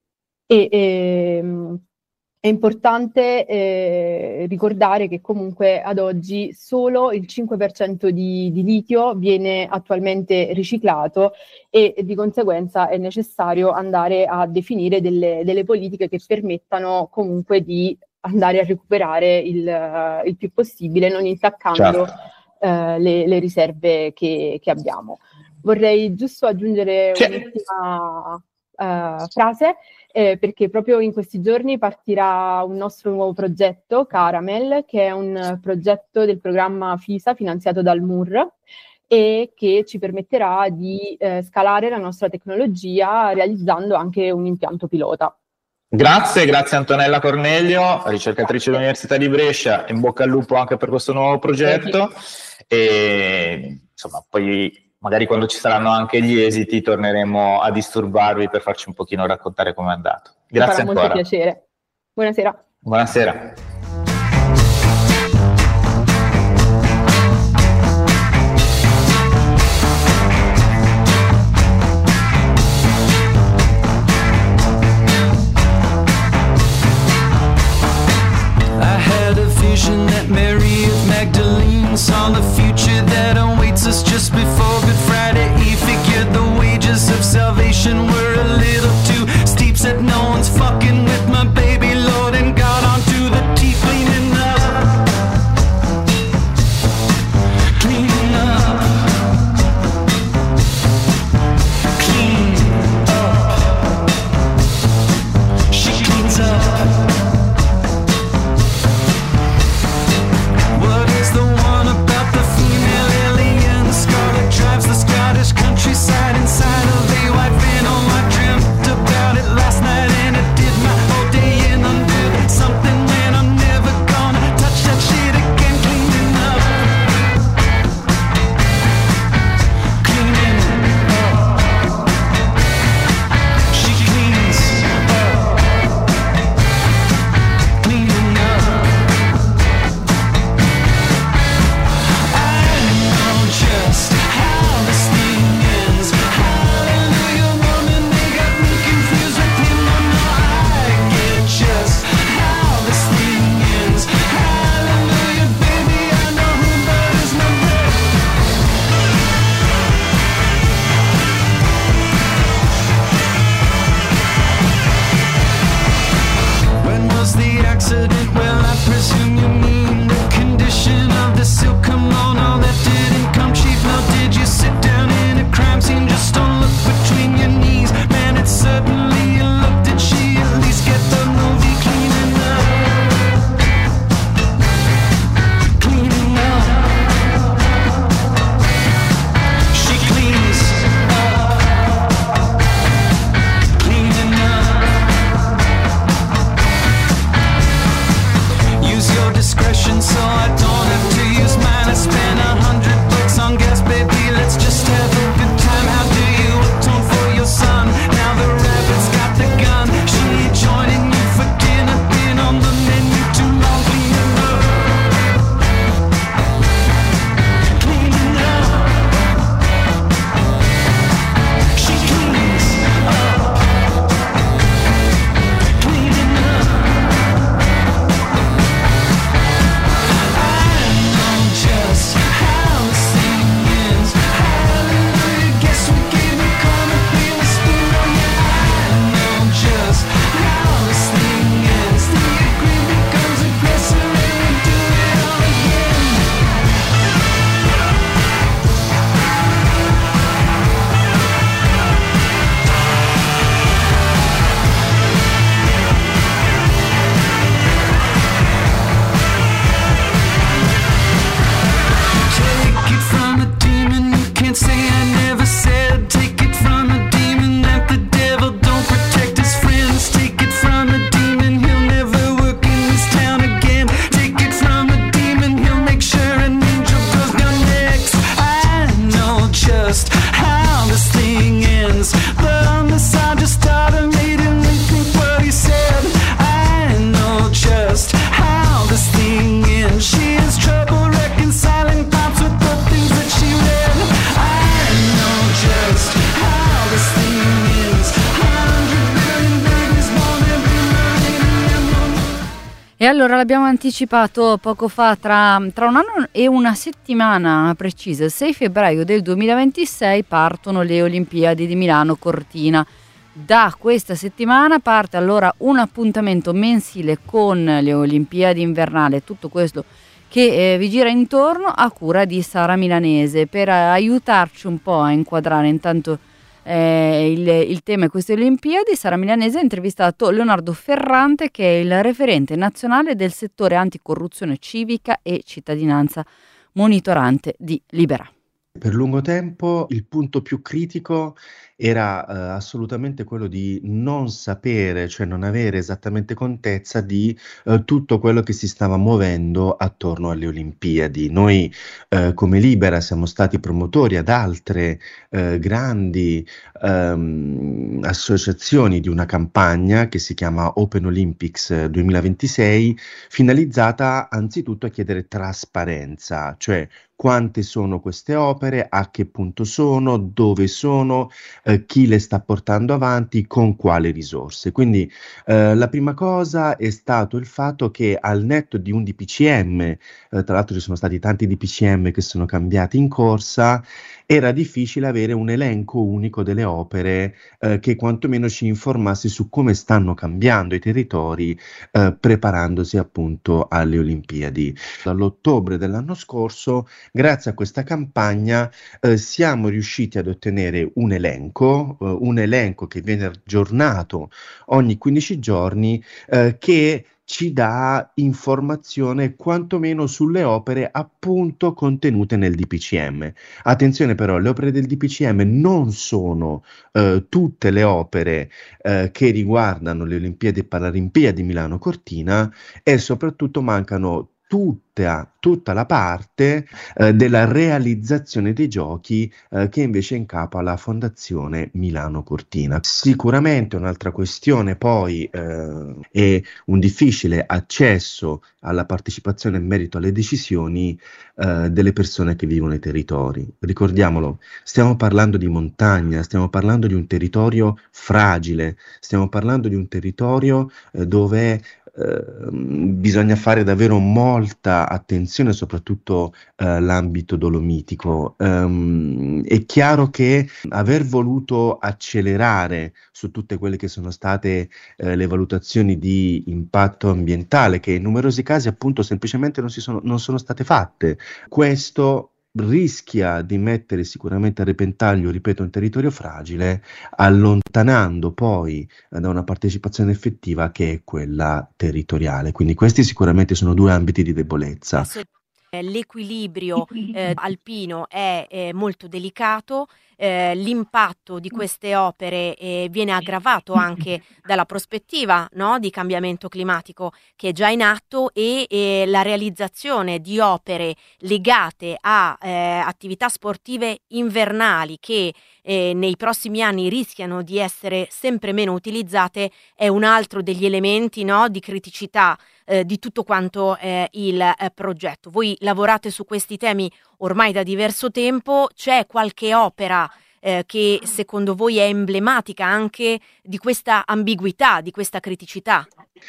E, ehm, è importante eh, ricordare che comunque ad oggi solo il cinque per cento di, di litio viene attualmente riciclato, e di conseguenza è necessario andare a definire delle, delle politiche che permettano comunque di andare a recuperare il, il più possibile, non intaccando Certo. eh, le, le riserve che, che abbiamo. Vorrei giusto aggiungere Sì. un'ultima eh, frase, eh, perché proprio in questi giorni partirà un nostro nuovo progetto, Caramel, che è un progetto del programma FISA finanziato dal M U R e che ci permetterà di eh, scalare la nostra tecnologia realizzando anche un impianto pilota. Grazie, grazie Antonella Cornelio, ricercatrice dell'Università di Brescia, in bocca al lupo anche per questo nuovo progetto e insomma poi magari quando ci saranno anche gli esiti torneremo a disturbarvi per farci un pochino raccontare com'è andato. Mi Grazie farà molto ancora. piacere. Buonasera. Buonasera. I had a vision that Mary of Magdalene saw the future that awaits us just before Good Friday Eve. Figured the wages of salvation were a little too steep. Said no one's fucking with my baby Lord and got onto the teeth cleaning up. Cleaning up. Clean up. She cleans up. What is the one about the female alien? Scarlet drives the Scottish countryside inside of a white van. Oh, I dreamt about it last night and it did my whole day in. Under something when I'm never gonna touch that shit again. Cleaning up. Cleaning up. She cleans up. Cleaning up. I know just how this thing ends. Hallelujah, woman, they got me confused with him. Oh no, I get just how this thing ends. Hallelujah, baby, I know who butters my bread. When was the accident? Well, I presume you mean the condition of the silk kimono that didn't come cheap. Now, did you sit down in a crime scene? Just don't look between your knees. Man, it's certainly a look. Did she at least get the movie cleaning up? Cleaning up. She cleans up. Cleaning up. Use your discretion so I don't have to use mine. I spent a hundred bucks on gas, baby. Let's just have a good time. How do you atone for your son? Now the rabbit's got the gun. She ain't joining you for dinner. Been on the menu too long. Cleaning up. Cleaning up. She cleans up. Cleaning up. I know just how this thing ends. Hallelujah, guess we gave it karma, feel the spoon. Oh yeah, I know just how this thing ends. The agreement becomes aggressor and we do it all again. Take it from a demon, you can't say I never said. Take it from a demon that the devil don't protect his friends. Take it from a demon, he'll never work in this town again. Take it from a demon, he'll make sure an angel goes down next. I know just how this thing ends, but on the side just started made him rethink what he said. I know just how this thing ends. She has trouble reconciling thoughts with the things that she read. I know just how this thing ends. Hundred billion babies born every morning. E allora l'abbiamo anticipato poco fa, tra, tra un anno e una settimana precisa, il sei febbraio del duemilaventisei partono le Olimpiadi di Milano Cortina Da questa settimana parte allora un appuntamento mensile con le Olimpiadi invernali, tutto questo che eh, vi gira intorno, a cura di Sara Milanese, per eh, aiutarci un po' a inquadrare intanto eh, il, il tema di queste Olimpiadi. Sara Milanese ha intervistato Leonardo Ferrante, che è il referente nazionale del settore anticorruzione civica e cittadinanza monitorante di Libera. Per lungo tempo il punto più critico era eh, assolutamente quello di non sapere, cioè non avere esattamente contezza di eh, tutto quello che si stava muovendo attorno alle Olimpiadi. Noi eh, come Libera siamo stati promotori ad altre eh, grandi ehm, associazioni di una campagna che si chiama Open Olympics duemilaventisei, finalizzata anzitutto a chiedere trasparenza, cioè quante sono queste opere, a che punto sono, dove sono, eh, chi le sta portando avanti, con quale risorse. Quindi eh, la prima cosa è stato il fatto che al netto di un D P C M, eh, tra l'altro ci sono stati tanti D P C M che sono cambiati in corsa, era difficile avere un elenco unico delle opere eh, che quantomeno ci informasse su come stanno cambiando i territori eh, preparandosi appunto alle Olimpiadi. Dall'ottobre dell'anno scorso, grazie a questa campagna, eh, siamo riusciti ad ottenere un elenco, eh, un elenco che viene aggiornato ogni quindici giorni, eh, che ci dà informazione quantomeno sulle opere appunto contenute nel D P C M. Attenzione però, le opere del D P C M non sono eh, tutte le opere eh, che riguardano le Olimpiadi e Paralimpiadi Milano Cortina, e soprattutto mancano tutta, tutta la parte eh, della realizzazione dei giochi eh, che invece è in capo alla Fondazione Milano Cortina. Sicuramente un'altra questione poi eh, è un difficile accesso alla partecipazione in merito alle decisioni eh, delle persone che vivono nei territori. Ricordiamolo, stiamo parlando di montagna, stiamo parlando di un territorio fragile, stiamo parlando di un territorio eh, dove Uh, bisogna fare davvero molta attenzione, soprattutto uh, l'ambito dolomitico. Um, è chiaro che aver voluto accelerare su tutte quelle che sono state uh, le valutazioni di impatto ambientale, che in numerosi casi appunto semplicemente non, si sono, non sono state fatte, questo rischia di mettere sicuramente a repentaglio, ripeto, un territorio fragile, allontanando poi eh, da una partecipazione effettiva che è quella territoriale. Quindi questi sicuramente sono due ambiti di debolezza. L'equilibrio eh, alpino è, è molto delicato, eh, l'impatto di queste opere eh, viene aggravato anche dalla prospettiva, no, di cambiamento climatico che è già in atto, e, e la realizzazione di opere legate a eh, attività sportive invernali che eh, nei prossimi anni rischiano di essere sempre meno utilizzate è un altro degli elementi, no, di criticità eh, di tutto quanto eh, il eh, progetto. Voi lavorate su questi temi ormai da diverso tempo, c'è qualche opera eh, che secondo voi è emblematica anche di questa ambiguità, di questa criticità?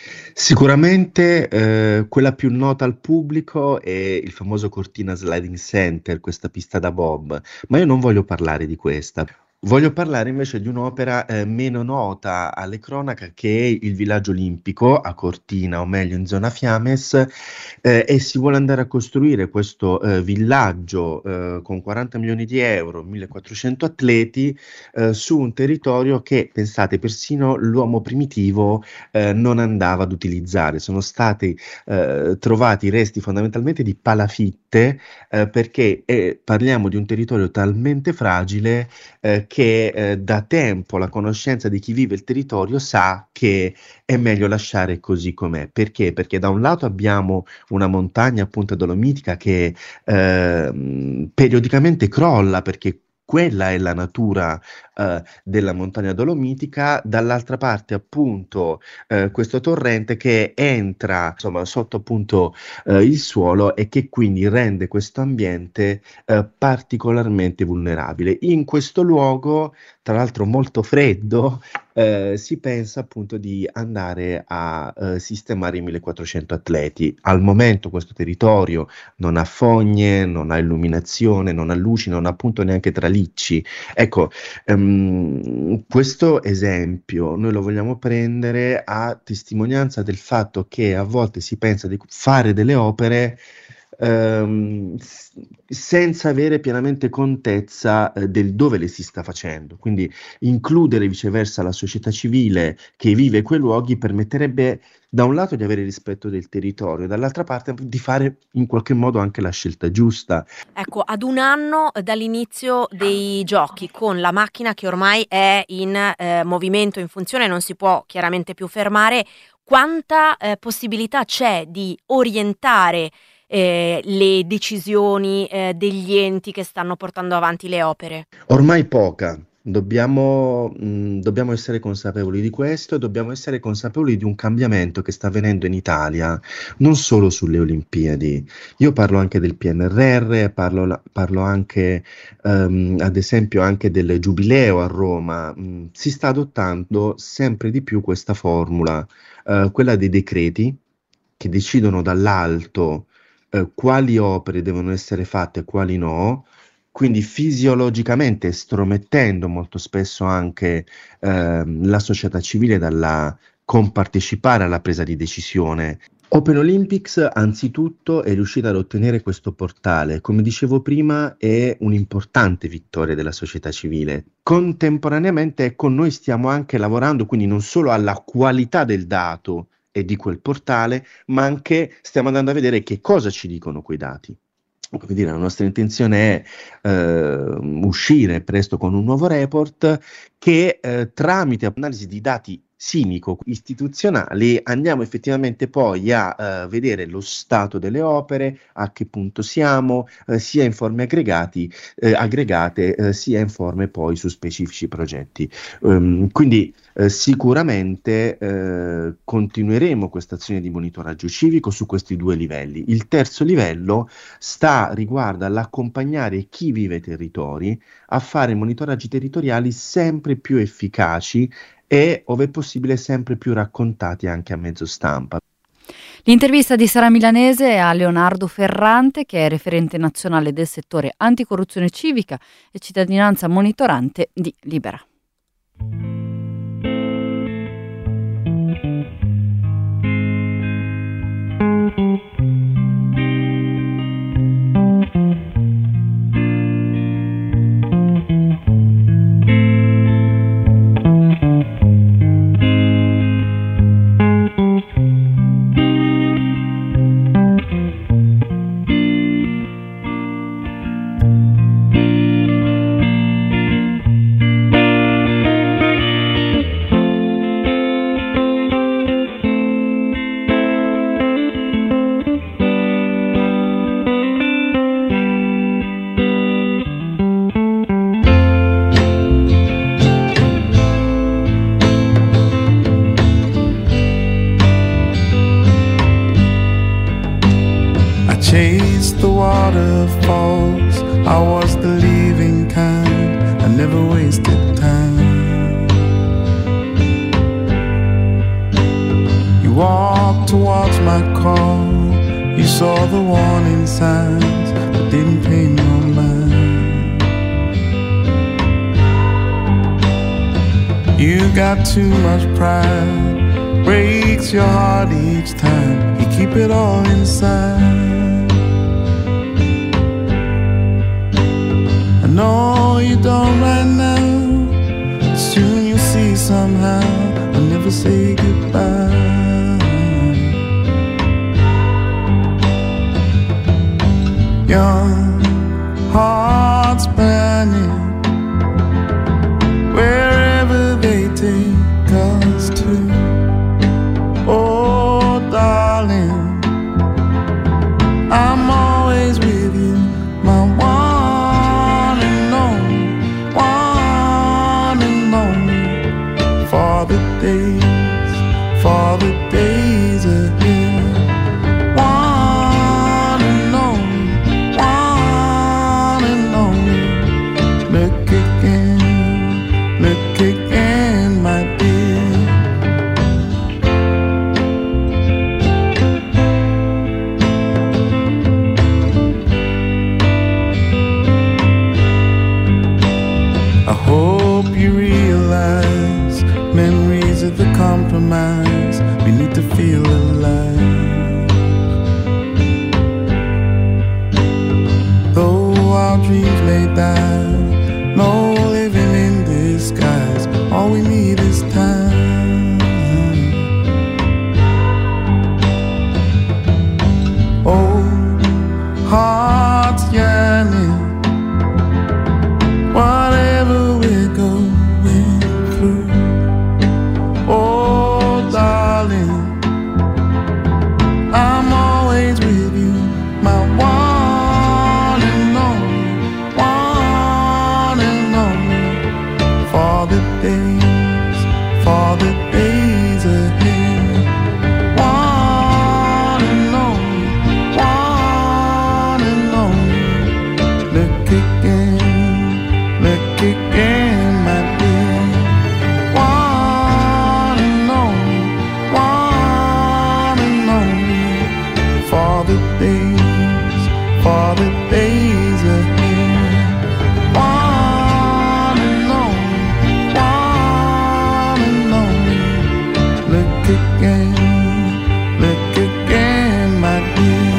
Sicuramente eh, quella più nota al pubblico è il famoso Cortina Sliding Center, questa pista da bob, ma io non voglio parlare di questa. Voglio parlare invece di un'opera eh, meno nota alle cronache, che è il Villaggio Olimpico a Cortina, o meglio in zona Fiames, eh, e si vuole andare a costruire questo eh, villaggio eh, con quaranta milioni di euro, millequattrocento atleti, eh, su un territorio che, pensate, persino l'uomo primitivo eh, non andava ad utilizzare. Sono stati eh, trovati resti fondamentalmente di palafitte, eh, perché eh, parliamo di un territorio talmente fragile eh, che eh, da tempo la conoscenza di chi vive il territorio sa che è meglio lasciare così com'è. Perché? Perché da un lato abbiamo una montagna appunto dolomitica che eh, periodicamente crolla, perché quella è la natura eh, della montagna dolomitica, dall'altra parte appunto eh, questo torrente che entra insomma sotto appunto eh, il suolo, e che quindi rende questo ambiente eh, particolarmente vulnerabile. In questo luogo, tra l'altro molto freddo, eh, si pensa appunto di andare a eh, sistemare i millequattrocento atleti. Al momento questo territorio non ha fogne, non ha illuminazione, non ha luci, non ha appunto neanche tralicci. Ecco, ehm, questo esempio noi lo vogliamo prendere a testimonianza del fatto che a volte si pensa di fare delle opere ehm, s- senza avere pienamente contezza eh, del dove le si sta facendo. Quindi includere viceversa la società civile che vive quei luoghi permetterebbe da un lato di avere rispetto del territorio, dall'altra parte di fare in qualche modo anche la scelta giusta. Ecco, ad un anno dall'inizio dei giochi, con la macchina che ormai è in eh, movimento, in funzione, non si può chiaramente più fermare, quanta eh, possibilità c'è di orientare eh, le decisioni eh, degli enti che stanno portando avanti le opere? Ormai poca. Dobbiamo, mh, dobbiamo essere consapevoli di questo e dobbiamo essere consapevoli di un cambiamento che sta avvenendo in Italia, non solo sulle Olimpiadi. Io parlo anche del P N R R, parlo, la- parlo anche, ehm, ad esempio, anche del Giubileo a Roma. Mh, si sta adottando sempre di più questa formula, eh, quella dei decreti che decidono dall'alto eh, quali opere devono essere fatte e quali no, quindi fisiologicamente estromettendo molto spesso anche ehm, la società civile dalla compartecipare alla presa di decisione. Open Olympics anzitutto è riuscita ad ottenere questo portale, come dicevo prima è un'importante vittoria della società civile. Contemporaneamente ecco, noi stiamo anche lavorando quindi non solo alla qualità del dato e di quel portale, ma anche stiamo andando a vedere che cosa ci dicono quei dati. Come dire, la nostra intenzione è eh, uscire presto con un nuovo report che eh, tramite analisi di dati simico-istituzionali andiamo effettivamente poi a eh, vedere lo stato delle opere, a che punto siamo, eh, sia in forme aggregati, eh, aggregate, eh, sia in forme poi su specifici progetti. Um, quindi eh, sicuramente eh, continueremo questa azione di monitoraggio civico su questi due livelli. Il terzo livello sta riguarda l'accompagnare chi vive ai territori a fare monitoraggi territoriali sempre più efficaci e, ove possibile, sempre più raccontati anche a mezzo stampa. L'intervista di Sara Milanese a Leonardo Ferrante, che è referente nazionale del settore anticorruzione civica e cittadinanza monitorante di Libera. Chased the waterfalls, I was the leaving kind, I never wasted time. You walked towards my call, you saw the warning signs, but didn't pay no mind. You got too much pride, breaks your heart each time, you keep it all inside. No, you don't right now. Soon you'll see somehow. I'll never say goodbye. Your heart's burning wherever they take us to. Oh, darling, I'm always with you, my one. For the days, for the days ahead. One and only, one and only. Look again, look again, my dear. memories of the compromise. We need to feel alive. Though our dreams may die, no living in disguise. All we need is time. Oh, hearts yearning, whatever we're going through. Oh, darling, I'm always with you, my one and only, one and only. For the days, for the days ahead. One and only, one and only. Look again, look again, my dear. One and only, one and only. For the days, for the days ahead. One and only, one and only. Look again, look again, my dear.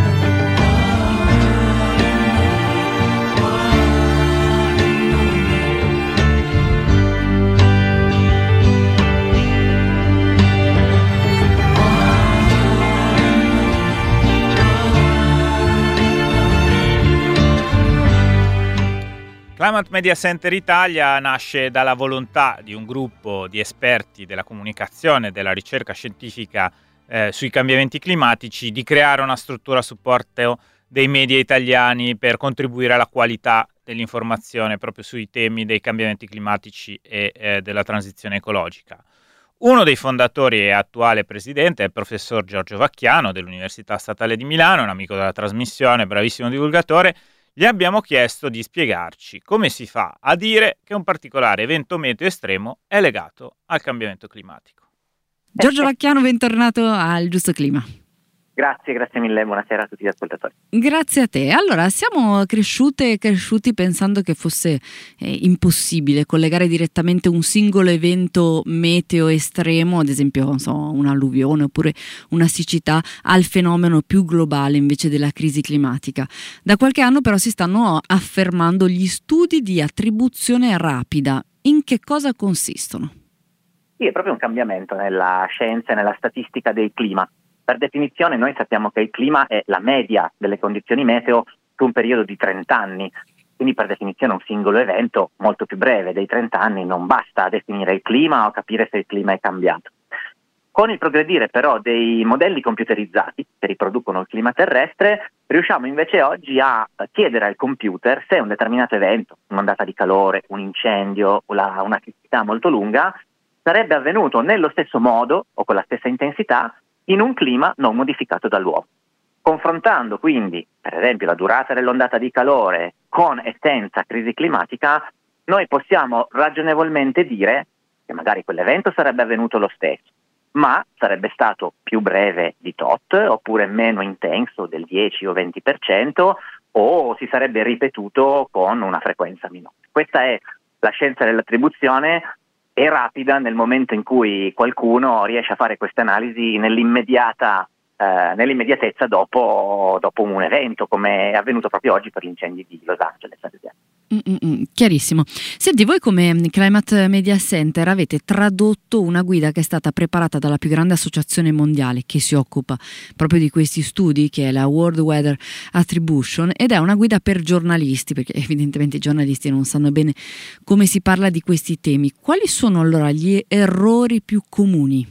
Climate Media Center Italia nasce dalla volontà di un gruppo di esperti della comunicazione e della ricerca scientifica eh, sui cambiamenti climatici di creare una struttura a supporto dei media italiani per contribuire alla qualità dell'informazione proprio sui temi dei cambiamenti climatici e eh, della transizione ecologica. Uno dei fondatori e attuale presidente è il professor Giorgio Vacchiano dell'Università Statale di Milano, un amico della trasmissione, bravissimo divulgatore. Gli abbiamo chiesto di spiegarci come si fa a dire che un particolare evento meteo estremo è legato al cambiamento climatico. Giorgio Vacchiano, bentornato al Giusto Clima. Grazie, grazie mille, buonasera a tutti gli ascoltatori. Grazie a te. Allora, siamo cresciute e cresciuti pensando che fosse eh, impossibile collegare direttamente un singolo evento meteo estremo, ad esempio non so, un'alluvione oppure una siccità, al fenomeno più globale invece della crisi climatica. Da qualche anno però si stanno affermando gli studi di attribuzione rapida. In che cosa consistono? Sì, è proprio un cambiamento nella scienza e nella statistica del clima. Per definizione noi sappiamo che il clima è la media delle condizioni meteo su un periodo di trenta anni, quindi per definizione un singolo evento molto più breve dei trenta anni non basta a definire il clima o capire se il clima è cambiato. Con il progredire però dei modelli computerizzati che riproducono il clima terrestre, riusciamo invece oggi a chiedere al computer se un determinato evento, un'ondata di calore, un incendio, una, una siccità molto lunga, sarebbe avvenuto nello stesso modo o con la stessa intensità in un clima non modificato dall'uomo. Confrontando quindi, per esempio, la durata dell'ondata di calore con e senza crisi climatica, noi possiamo ragionevolmente dire che magari quell'evento sarebbe avvenuto lo stesso, ma sarebbe stato più breve di tot, oppure meno intenso del dieci o venti per cento, o si sarebbe ripetuto con una frequenza minore. Questa è la scienza dell'attribuzione. È rapida nel momento in cui qualcuno riesce a fare queste analisi nell'immediata, eh, nell'immediatezza dopo, dopo un evento, come è avvenuto proprio oggi per gli incendi di Los Angeles, ad esempio. Mm-mm, chiarissimo. Senti, voi come Climate Media Center avete tradotto una guida che è stata preparata dalla più grande associazione mondiale che si occupa proprio di questi studi, che è la World Weather Attribution, ed è una guida per giornalisti, perché evidentemente i giornalisti non sanno bene come si parla di questi temi. Quali sono allora gli errori più comuni?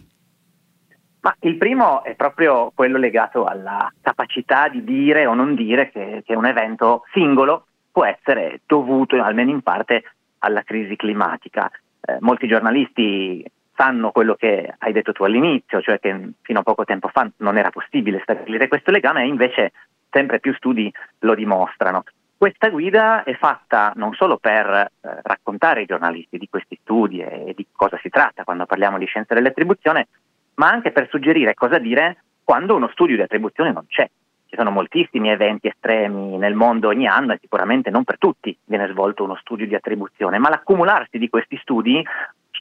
Ma il primo è proprio quello legato alla capacità di dire o non dire che, che un evento singolo può essere dovuto, almeno in parte, alla crisi climatica. Eh, molti giornalisti sanno quello che hai detto tu all'inizio, cioè che fino a poco tempo fa non era possibile stabilire questo legame, e invece sempre più studi lo dimostrano. Questa guida è fatta non solo per eh, raccontare ai giornalisti di questi studi e di cosa si tratta quando parliamo di scienza dell'attribuzione, ma anche per suggerire cosa dire quando uno studio di attribuzione non c'è. Ci sono moltissimi eventi estremi nel mondo ogni anno e sicuramente non per tutti viene svolto uno studio di attribuzione, ma l'accumularsi di questi studi ci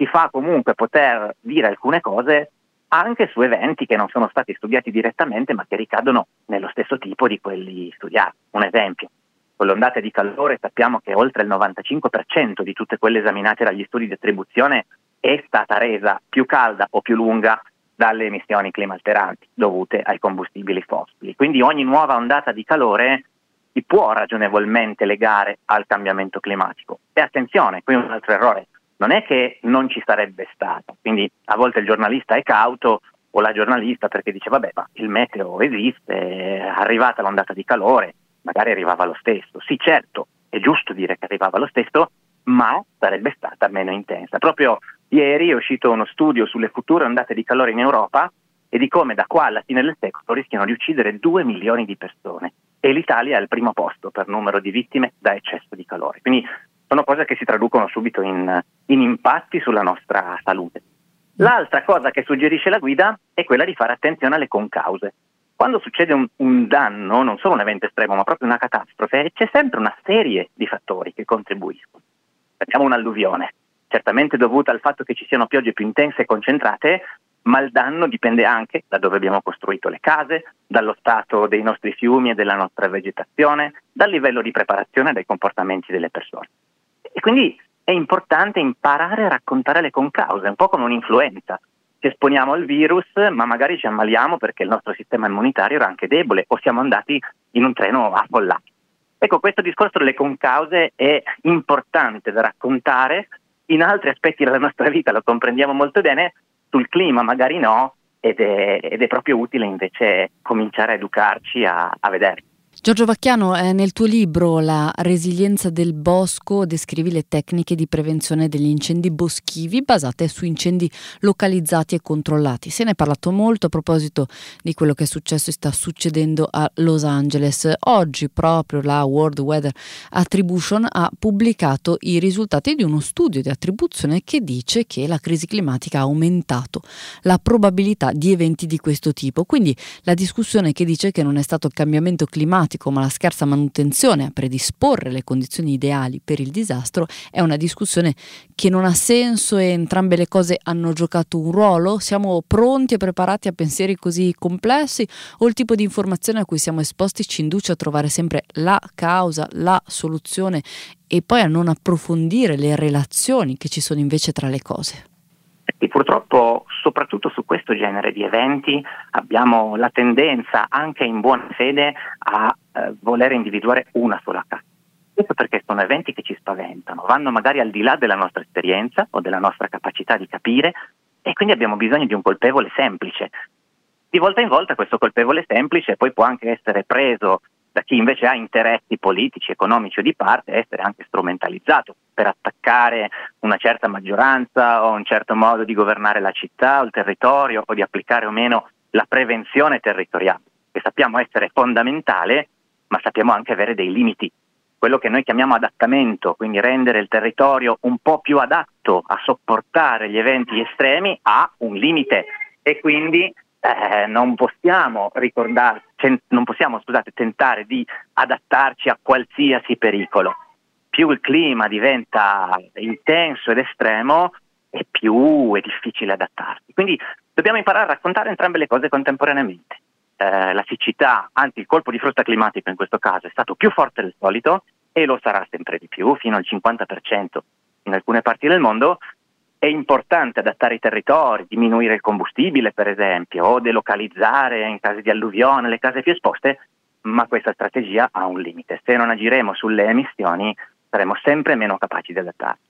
ci fa comunque poter dire alcune cose anche su eventi che non sono stati studiati direttamente ma che ricadono nello stesso tipo di quelli studiati. Un esempio, con le ondate di calore sappiamo che oltre il novantacinque per cento di tutte quelle esaminate dagli studi di attribuzione è stata resa più calda o più lunga dalle emissioni climalteranti dovute ai combustibili fossili. Quindi ogni nuova ondata di calore si può ragionevolmente legare al cambiamento climatico. E attenzione, qui un altro errore, non è che non ci sarebbe stata, quindi a volte il giornalista è cauto o la giornalista perché dice vabbè, ma il meteo esiste, è arrivata l'ondata di calore, magari arrivava lo stesso. Sì, certo, è giusto dire che arrivava lo stesso, ma sarebbe stata meno intensa. Proprio ieri è uscito uno studio sulle future ondate di calore in Europa e di come da qua alla fine del secolo rischiano di uccidere due milioni di persone e l'Italia è al primo posto per numero di vittime da eccesso di calore. Quindi sono cose che si traducono subito in, in impatti sulla nostra salute. L'altra cosa che suggerisce la guida è quella di fare attenzione alle concause. Quando succede un, un danno, non solo un evento estremo, ma proprio una catastrofe, c'è sempre una serie di fattori che contribuiscono. Abbiamo un'alluvione, certamente dovuta al fatto che ci siano piogge più intense e concentrate, ma il danno dipende anche da dove abbiamo costruito le case, dallo stato dei nostri fiumi e della nostra vegetazione, dal livello di preparazione e dai comportamenti delle persone. E quindi è importante imparare a raccontare le concause, un po' come un'influenza. Ci esponiamo al virus, ma magari ci ammaliamo perché il nostro sistema immunitario era anche debole o siamo andati in un treno affollato. Ecco, questo discorso delle concause è importante da raccontare, in altri aspetti della nostra vita lo comprendiamo molto bene, sul clima magari no, ed è, ed è proprio utile invece cominciare a educarci a, a vederlo. Giorgio Vacchiano, eh, nel tuo libro La resilienza del bosco descrivi le tecniche di prevenzione degli incendi boschivi basate su incendi localizzati e controllati. Se ne è parlato molto a proposito di quello che è successo e sta succedendo a Los Angeles. Oggi proprio la World Weather Attribution ha pubblicato i risultati di uno studio di attribuzione che dice che la crisi climatica ha aumentato la probabilità di eventi di questo tipo. Quindi la discussione che dice che non è stato il cambiamento climatico ma la scarsa manutenzione a predisporre le condizioni ideali per il disastro è una discussione che non ha senso e entrambe le cose hanno giocato un ruolo. Siamo pronti e preparati a pensieri così complessi o il tipo di informazione a cui siamo esposti ci induce a trovare sempre la causa, la soluzione e poi a non approfondire le relazioni che ci sono invece tra le cose? E purtroppo, soprattutto su questo genere di eventi, abbiamo la tendenza, anche in buona fede, a eh, voler individuare una sola causa. Questo perché sono eventi che ci spaventano, vanno magari al di là della nostra esperienza o della nostra capacità di capire e quindi abbiamo bisogno di un colpevole semplice. Di volta in volta questo colpevole semplice poi può anche essere preso da chi invece ha interessi politici, economici o di parte, essere anche strumentalizzato per attaccare una certa maggioranza o un certo modo di governare la città o il territorio o di applicare o meno la prevenzione territoriale, che sappiamo essere fondamentale, ma sappiamo anche avere dei limiti. Quello che noi chiamiamo adattamento, quindi rendere il territorio un po' più adatto a sopportare gli eventi estremi, ha un limite e quindi Eh, non possiamo ricordare, non possiamo scusate, tentare di adattarci a qualsiasi pericolo. Più il clima diventa intenso ed estremo e più è difficile adattarsi. Quindi dobbiamo imparare a raccontare entrambe le cose contemporaneamente. Eh, la siccità, anzi il colpo di frusta climatico in questo caso, è stato più forte del solito e lo sarà sempre di più, fino al cinquanta per cento in alcune parti del mondo. È importante adattare i territori, diminuire il combustibile per esempio, o delocalizzare in casi di alluvione le case più esposte, ma questa strategia ha un limite. Se non agiremo sulle emissioni saremo sempre meno capaci di adattarci.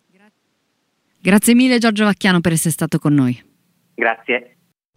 Grazie mille Giorgio Vacchiano per essere stato con noi. Grazie.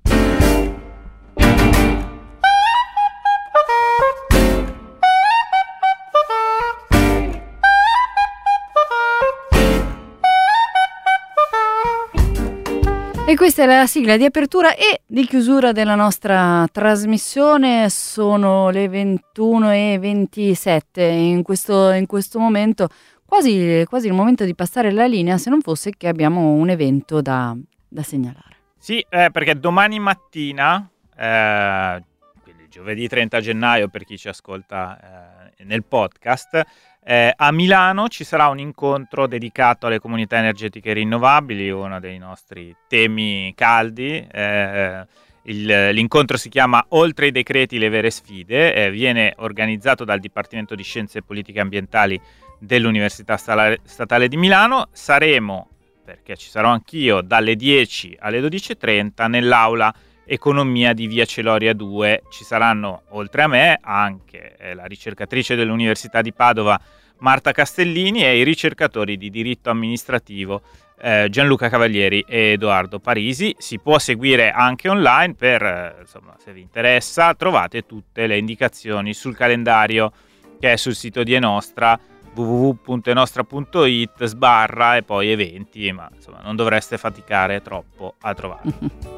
E questa è la sigla di apertura e di chiusura della nostra trasmissione. Sono le ventuno e ventisette. In questo, in questo momento, quasi, quasi il momento di passare la linea, se non fosse che abbiamo un evento da, da segnalare. Sì, eh, perché domani mattina, eh, giovedì trenta gennaio per chi ci ascolta eh, nel podcast. Eh, a Milano ci sarà un incontro dedicato alle comunità energetiche rinnovabili, uno dei nostri temi caldi. Eh, il, l'incontro si chiama Oltre i decreti le vere sfide, eh, viene organizzato dal Dipartimento di Scienze e Politiche Ambientali dell'Università Statale di Milano. Saremo, perché ci sarò anch'io, dalle dieci alle dodici e trenta nell'aula Economia di Via Celoria due. Ci saranno, oltre a me, anche eh, la ricercatrice dell'Università di Padova Marta Castellini e i ricercatori di diritto amministrativo eh, Gianluca Cavalieri e Edoardo Parisi. Si può seguire anche online per, eh, insomma, se vi interessa, trovate tutte le indicazioni sul calendario che è sul sito di Enostra, w w w punto enostra punto i t sbarra e poi eventi, ma insomma non dovreste faticare troppo a trovarlo.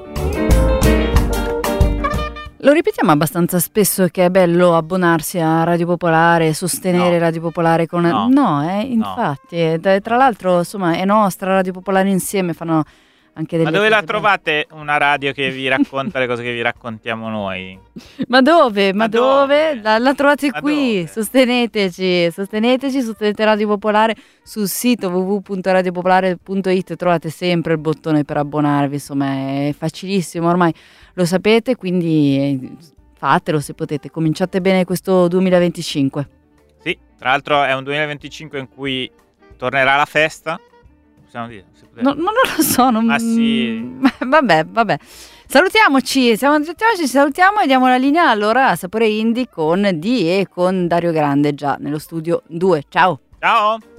Lo ripetiamo abbastanza spesso che è bello abbonarsi a Radio Popolare, sostenere No. Radio Popolare con... No. No, eh, infatti. E tra tra l'altro, insomma, è nostra Radio Popolare insieme, fanno anche delle Ma dove la cose trovate una radio che vi racconta le cose che vi raccontiamo noi? belle. Ma dove? Ma, Ma dove? dove? La, la trovate Ma qui, dove? sosteneteci, sosteneteci, sostenete Radio Popolare sul sito w w w punto radio popolare punto i t, trovate sempre il bottone per abbonarvi, insomma è facilissimo, ormai lo sapete, quindi eh, fatelo se potete, cominciate bene questo duemilaventicinque. Sì, tra l'altro è un duemilaventicinque in cui tornerà la festa. Possiamo dire? Si può dire? No, ma non lo so, non... Ah, sì. Vabbè, vabbè. Salutiamoci, siamo salutiamoci, ci salutiamo e diamo la linea allora a Sapore Indie con Di e con Dario Grande già nello studio due. Ciao. Ciao!